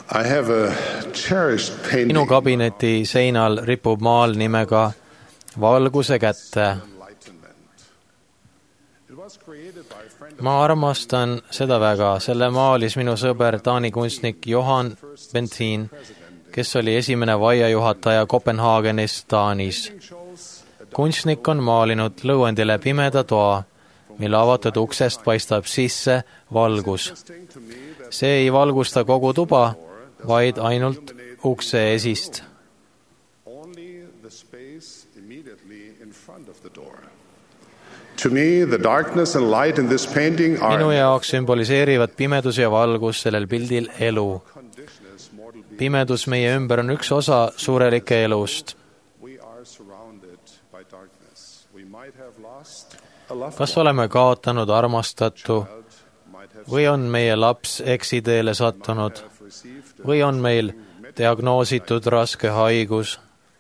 Minu kabineti seinal ripub maal nimega Valguse kätte. Ma armastan seda väga. Selle maalis minu sõber Taani kunstnik Johan Bentin, kes oli esimene vaiajuhataja Kopenhaagenis, Taanis. Kunstnik on maalinud lõuendile pimeda toa, mille avatud uksest paistab sisse valgus. See ei valgusta kogu tuba, vaid ainult ukse esist. Minu jaoks symboliseerivad pimedus ja valgus sellel pildil elu. Pimedus meie ümber on üks osa suurelike elust. Kas oleme kaotanud armastatu või on meie laps eksiteele sattunud või on meil diagnoositud raske haigus?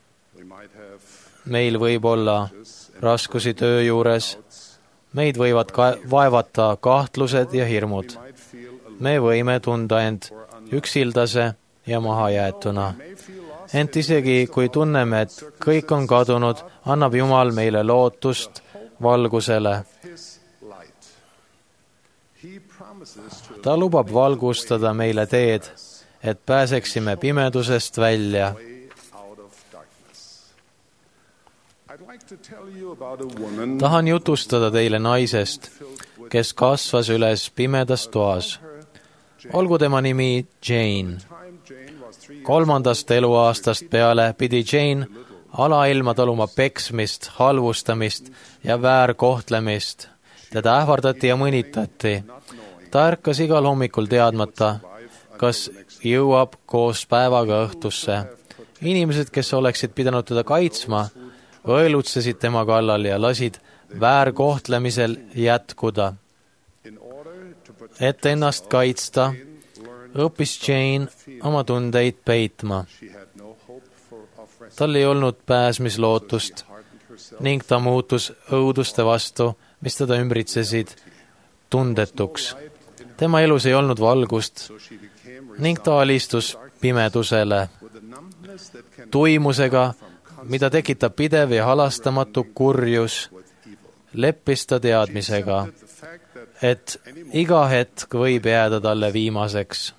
Meil võib olla raskusi töö juures, meid võivad vaevata kahtlused ja hirmud. Me võime tunda end üksildase ja mahajäetuna. Ent isegi kui tunneme, et kõik on kadunud, annab Jumal meile lootust valgusele. Ta lubab valgustada meile teed, et pääseksime pimedusest välja. Tahan jutustada teile naisest, kes kasvas üles pimedas toas. Olgu tema nimi Jane. 3. eluaastast peale pidi Jane alailma taluma peksmist, halvustamist ja väärkohtlemist. Teda ähvardati ja mõnitati. Ta ärkas igal hommikul teadmata, kas jõuab koos päevaga õhtusse. Inimesed, kes oleksid pidanud teda kaitsma, õelutsesid tema kallal ja lasid väärkohtlemisel jätkuda. Et ennast kaitsta, õppis Jane oma tundeid peitma. Tal ei olnud pääsmislootust ning ta muutus õuduste vastu, mis teda ümbritsesid, tundetuks. Tema elus ei olnud valgust ning ta alistus pimedusele. Tuimusega, mida tekitab pidev ja halastamatu kurjus, leppis ta teadmisega, et iga hetk võib jääda talle viimaseks.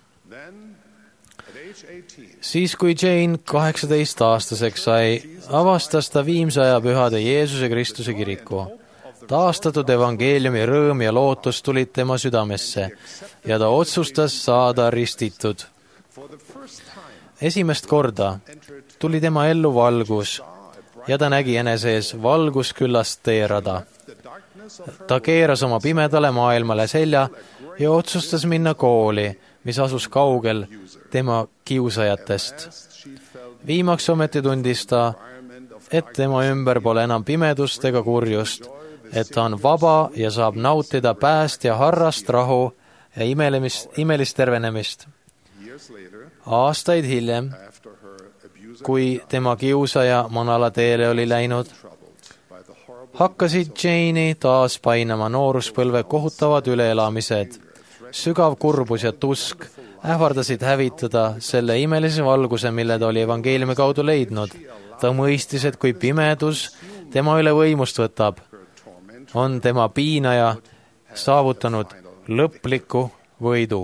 Siis, kui Jane 18-aastaseks sai, avastas ta viimse aja pühade Jeesuse Kristuse kiriku. Taastatud evangeeliumi rõõm ja lootus tulid tema südamesse ja ta otsustas saada ristitud. Esimest korda tuli tema ellu valgus ja ta nägi enesees valgusküllast teerada. Ta keeras oma pimedale maailmale selja ja otsustas minna kooli, mis asus kaugel tema kiusajatest. Viimaks ometi tundis ta, et tema ümber pole enam pimedust ega kurjust, et ta on vaba ja saab nautida pääst ja harrast rahu ja imelist tervenemist. Aastaid hiljem, kui tema kiusaja manala teele oli läinud, hakkasid Jane'i taas painama nooruspõlve kohutavad üleelamised. Sügav kurbus ja tusk ähvardasid hävitada selle imelise valguse, mille ta oli evangeeliumi kaudu leidnud. Ta mõistis, et kui pimedus tema üle võimust võtab, on tema piinaja saavutanud lõpliku võidu.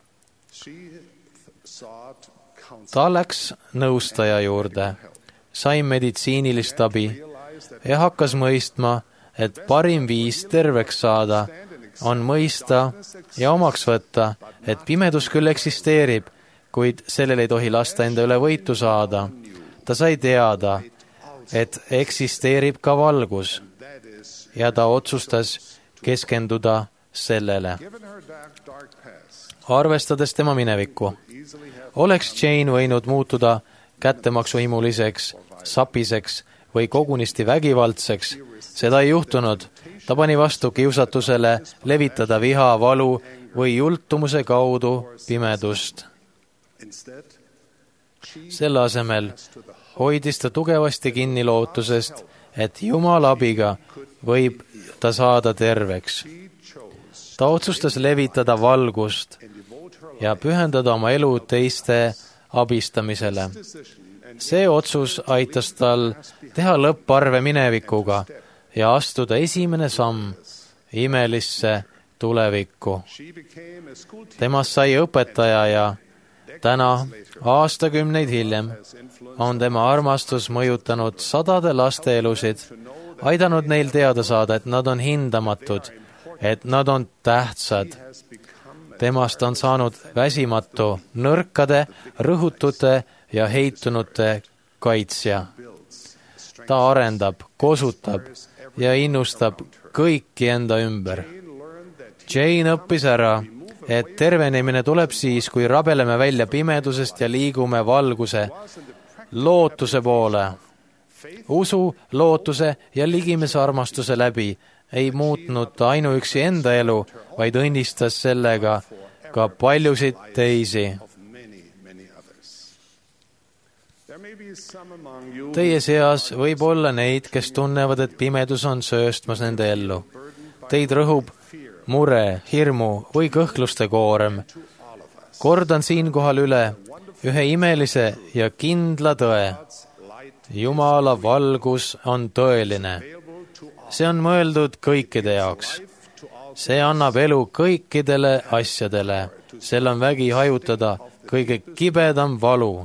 Ta läks nõustaja juurde, sai meditsiinilist abi ja hakkas mõistma, et parim viis terveks saada on mõista ja omaks võtta, et pimedus küll eksisteerib, kuid sellel ei tohi lasta enda üle võitu saada. Ta sai teada, et eksisteerib ka valgus ja ta otsustas keskenduda sellele. Arvestades tema minevikku, oleks Jane võinud muutuda kättemaksuhimuliseks, sapiseks või kogunisti vägivaldseks. Seda ei juhtunud. Ta pani vastu kiusatusele levitada viha, valu või jultumuse kaudu pimedust. Selle asemel hoidis ta tugevasti kinni lootusest, et Jumala abiga võib ta saada terveks. Ta otsustas levitada valgust ja pühendada oma elu teiste abistamisele. See otsus aitas tal teha lõpparve minevikuga ja astuda esimene samm imelisse tulevikku. Temast sai õpetaja ja täna, aastakümneid hiljem, on tema armastus mõjutanud sadade laste elusid, aidanud neil teada saada, et nad on hindamatud, et nad on tähtsad. Temast on saanud väsimatu, nõrkade, rõhutute ja heitunute kaitsja. Ta arendab, kosutab ja innustab kõiki enda ümber. Jane õppis ära, et tervenemine tuleb siis, kui rabeleme välja pimedusest ja liigume valguse, lootuse poole. Usu, lootuse ja ligimese armastuse läbi ei muutnud ta ainuüksi enda elu, vaid õnnistas sellega ka paljusid teisi. Teie seas võib olla neid, kes tunnevad, et pimedus on sööstmas nende ellu. Teid rõhub mure, hirmu või kõhkluste koorem. Kordan siinkohal üle ühe imelise ja kindla tõe. Jumala valgus on tõeline. See on mõeldud kõikide jaoks. See annab elu kõikidele asjadele. Sel on vägi hajutada kõige kibedam valu.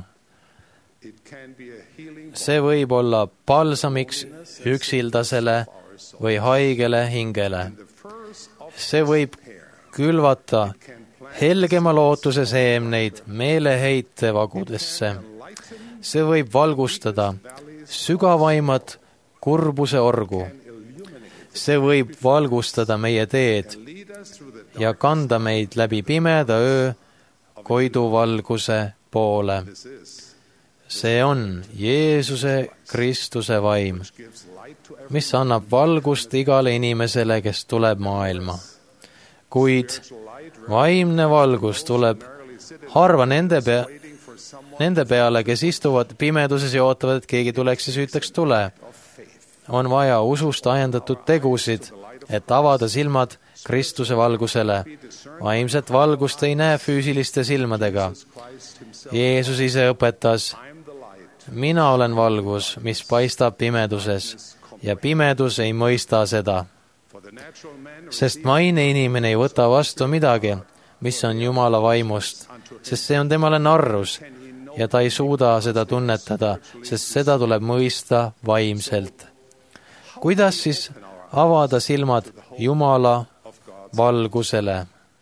See võib olla palsamiks üksildasele või haigele hingele. See võib külvata helgema lootuse seemneid meeleheite vagudesse. See võib valgustada sügavaimat kurbuse orgu. See võib valgustada meie teed ja kanda meid läbi pimeda öö koiduvalguse poole. See on Jeesuse Kristuse vaim, mis annab valgust igale inimesele, kes tuleb maailma. Kuid vaimne valgus tuleb harva nende peale, kes istuvad pimeduses ja ootavad, et keegi tuleks ja süütaks tule. On vaja usust ajendatud tegusid, et avada silmad Kristuse valgusele. Vaimset valgust ei näe füüsiliste silmadega. Jeesus ise õpetas, mina olen valgus, mis paistab pimeduses, ja pimedus ei mõista seda. Sest maine inimene ei võta vastu midagi, mis on Jumala vaimust, sest see on temale narrus, ja ta ei suuda seda tunnetada, sest seda tuleb mõista vaimselt. Kuidas siis avada silmad Jumala valgusele?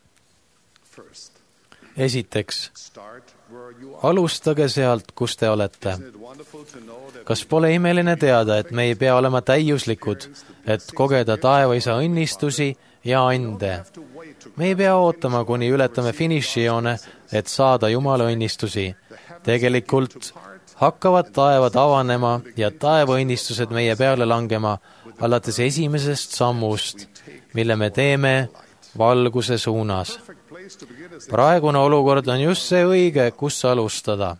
Esiteks, alustage sealt, kus te olete. Kas pole imeline teada, et me ei pea olema täiuslikud, et kogeda taevaisa õnnistusi ja ande? Me ei pea ootama, kuni ületame finišijoone, et saada Jumala õnnistusi. Tegelikult hakkavad taevad avanema ja taevaõnnistused meie peale langema alates esimesest sammust, mille me teeme valguse suunas. Praegune olukord on just see õige, kus alustada.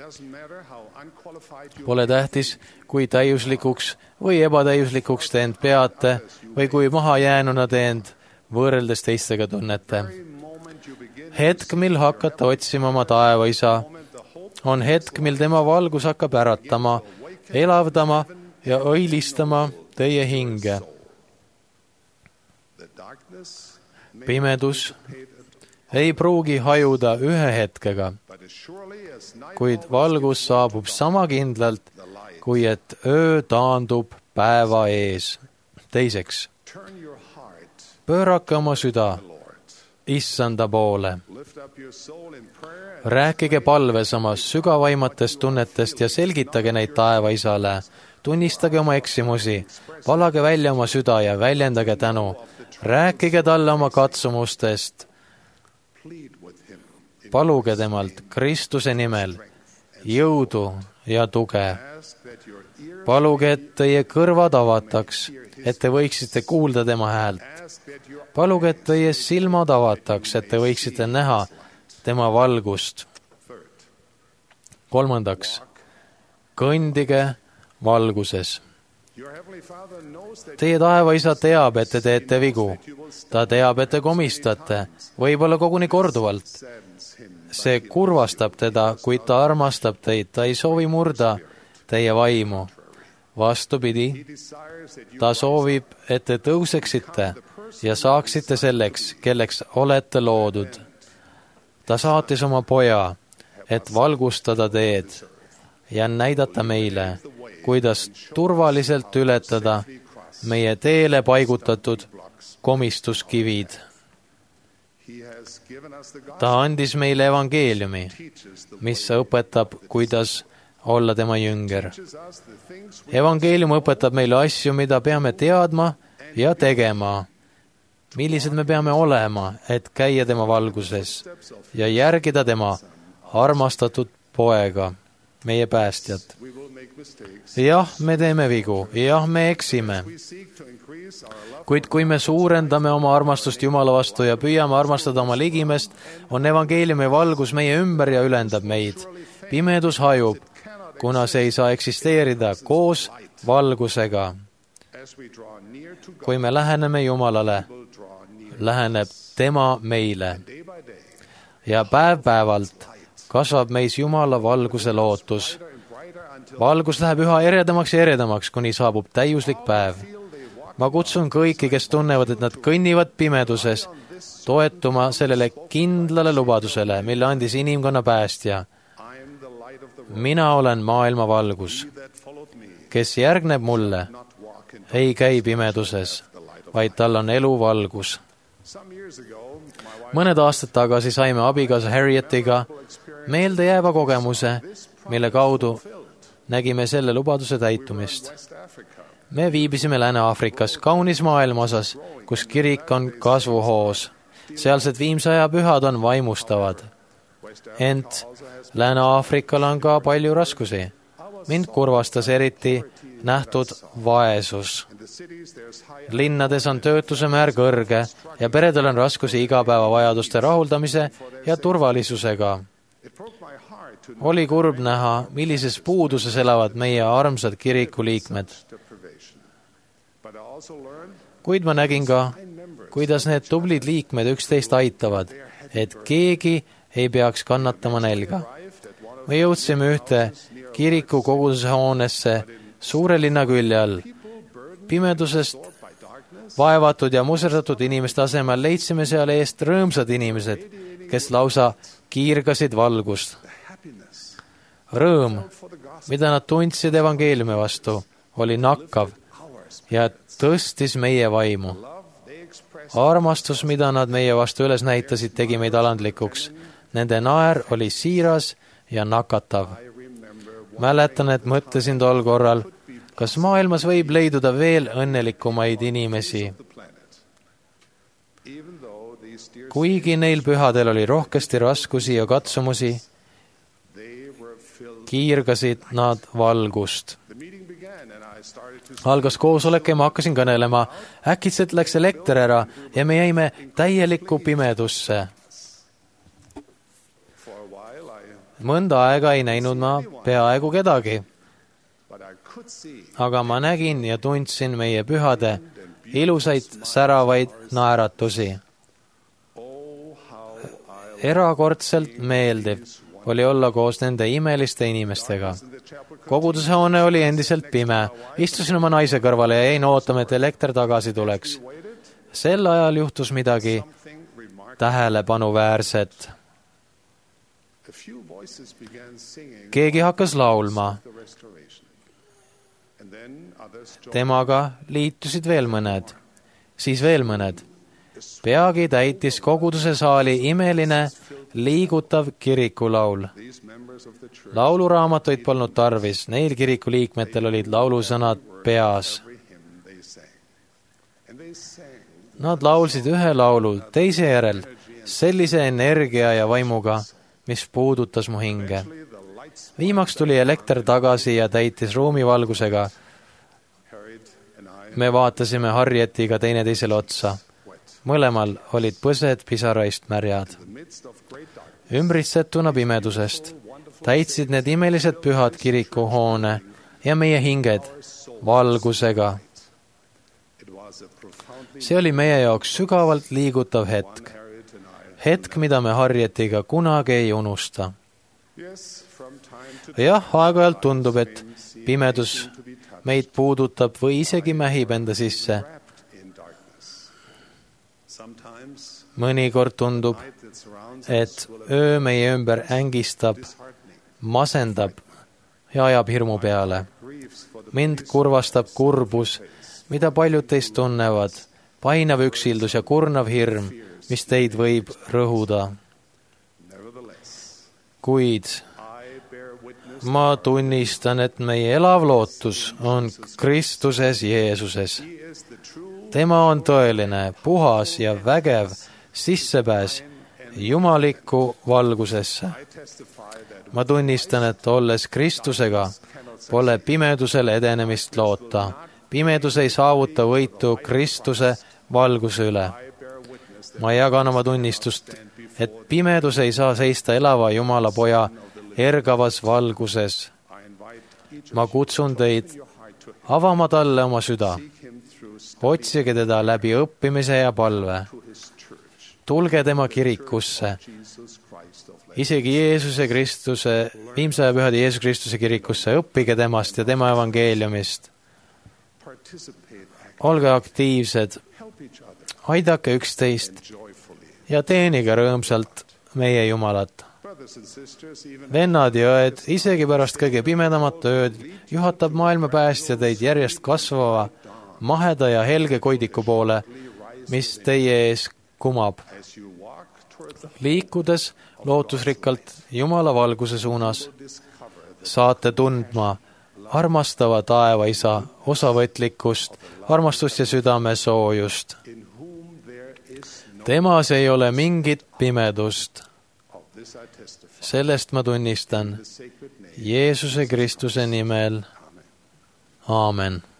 Pole tähtis, kui täiuslikuks või ebatäiuslikuks te end peate või kui mahajäänuna te end võrreldes teistega tunnete. Hetk, mil hakkate otsima oma taevaisa, on hetk, mil tema valgus hakkab äratama, elavdama ja õilistama teie hinge. Pimedus ei pruugi hajuda ühe hetkega, kuid valgus saabub sama kindlalt, kui et öö taandub päeva ees. Teiseks, pöörake oma süda Issanda poole. Rääkige palves oma sügavaimatest tunnetest ja selgitage neid taevaisale. Tunnistage oma eksimusi, valage välja oma süda ja väljendage tänu. Rääkige talle oma katsumustest. Paluge temalt Kristuse nimel jõudu ja tuge. Paluge, et teie kõrvad avataks, et te võiksite kuulda tema häält. Paluge, et teie silmad avataks, et te võiksite näha tema valgust. Kolmandaks, kõndige valguses. Teie taevaisa teab, et te teete vigu. Ta teab, et te komistate, võib-olla koguni korduvalt. See kurvastab teda, kuid ta armastab teid, ta ei soovi murda teie vaimu. Vastupidi, ta soovib, et te tõuseksite ja saaksite selleks, kelleks olete loodud. Ta saatis oma poja, et valgustada teed ja näidata meile, kuidas turvaliselt ületada meie teele paigutatud komistuskivid. Ta andis meile evangeeliumi, mis õpetab, kuidas olla tema jünger. Evangeelium õpetab meile asju, mida peame teadma ja tegema, millised me peame olema, et käia tema valguses ja järgida tema armastatud poega, meie päästjat. Jah, me teeme vigu, jah, me eksime. Kuid kui me suurendame oma armastust Jumala vastu ja püüame armastada oma ligimest, on evangeeliumi valgus meie ümber ja ülendab meid. Pimedus hajub, kuna see ei saa eksisteerida koos valgusega. Kui me läheneme Jumalale, läheneb tema meile. Ja päev-päevalt kasvab meis Jumala valguse lootus. Valgus läheb üha eredamaks ja eredamaks, kuni saabub täiuslik päev. Ma kutsun kõiki, kes tunnevad, et nad kõnnivad pimeduses, toetuma sellele kindlale lubadusele, mille andis inimkonna päästja. Mina olen maailma valgus. Kes järgneb mulle, ei käi pimeduses, vaid tal on elu valgus. Mõned aastad tagasi saime abikaasa Harrietiga meeldejääva kogemuse, mille kaudu nägime selle lubaduse täitumist. Me viibisime Lääne-Aafrikas kaunis maailmaosas, kus kirik on kasvuhoos. Sealsed viimsaja pühad on vaimustavad. Ent Lääne-Aafrikal on ka palju raskusi. Mind kurvastas eriti nähtud vaesus. Linnades on töötuse määr kõrge ja peredel on raskusi igapäevavajaduste rahuldamise ja turvalisusega. Oli kurb näha, millises puuduses elavad meie armsad kirikuliikmed. Kuid ma nägin ka, kuidas need tublid liikmed üksteist aitavad, et keegi ei peaks kannatama nälga. Me jõudsime ühte kiriku kogudushoonesse suure linna külje all. Pimedusest vaevatud ja muserdatud inimeste asemel leidsime seal eest rõõmsad inimesed, kes lausa kiirgasid valgust. Rõõm, mida nad tundsid evangeeliumi vastu, oli nakkav ja tõstis meie vaimu. Armastus, mida nad meie vastu üles näitasid, tegi meid alandlikuks. Nende naer oli siiras ja nakatav. Mäletan, et mõtlesin tol korral, kas maailmas võib leiduda veel õnnelikumaid inimesi. Kuigi neil pühadel oli rohkesti raskusi ja katsumusi, kiirgasid nad valgust. Algas koosolek ja ma hakkasin kõnelema. Äkitselt läks elekter ära ja me jäime täielikku pimedusse. Mõnda aega ei näinud ma peaaegu kedagi. Aga ma nägin ja tundsin meie pühade ilusaid säravaid naeratusi. Erakordselt meeldiv oli olla koos nende imeliste inimestega. Kogudushoone oli endiselt pime. Istusin oma naise kõrvale ja jäin ootama, et elekter tagasi tuleks. Sel ajal juhtus midagi tähelepanuväärset. Keegi hakkas laulma. Temaga liitusid veel mõned, siis veel mõned. Peagi täitis koguduse saali imeline, liigutav kirikulaul. Lauluraamatuid polnud tarvis, neil kirikuliikmetel olid laulusõnad peas. Nad laulsid ühe laulu teise järel, sellise energia ja vaimuga, mis puudutas mu hinge. Viimaks tuli elekter tagasi ja täitis ruumi valgusega. Me vaatasime Harrietiga teineteisele otsa. Mõlemal olid põsed pisaraist märjad. Ümbritsetuna pimedusest täitsid need imelised pühad kirikuhoone ja meie hinged valgusega. See oli meie jaoks sügavalt liigutav hetk. Hetk, mida me Harrietiga kunagi ei unusta. Jah, aeg-ajalt tundub, et pimedus meid puudutab või isegi mähib enda sisse. Mõnikord tundub, et öö meie ümber ängistab, masendab ja ajab hirmu peale. Mind kurvastab kurbus, mida paljud teist tunnevad, painav üksildus ja kurnav hirm, mis teid võib rõhuda. Kuid ma tunnistan, et meie elav lootus on Kristuses Jeesuses. Tema on tõeline, puhas ja vägev sissepääs jumalikku valgusesse. Ma tunnistan, et olles Kristusega, pole pimedusel edenemist loota. Pimedus ei saavuta võitu Kristuse valguse üle. Ma jagan oma tunnistust, et pimedus ei saa seista elava Jumala poja ergavas valguses. Ma kutsun teid avama talle oma süda. Otsige teda läbi õppimise ja palve. Tulge tema kirikusse, isegi Jeesuse Kristuse, viimse ja pühade Jeesuse Kristuse kirikusse, õppige temast ja tema evangeeliumist. Olge aktiivsed, aidake üksteist ja teenige rõõmsalt meie Jumalat. Vennad ja õed, isegi pärast kõige pimedamat ööd juhatab maailma päästja teid järjest kasvava, maheda ja helge koidiku poole, mis teie ees kumab. Liikudes lootusrikkalt Jumala valguse suunas, saate tundma armastava taeva isa osavõtlikkust, armastust ja südame soojust. Temas ei ole mingit pimedust. Sellest ma tunnistan Jeesuse Kristuse nimel. Aamen.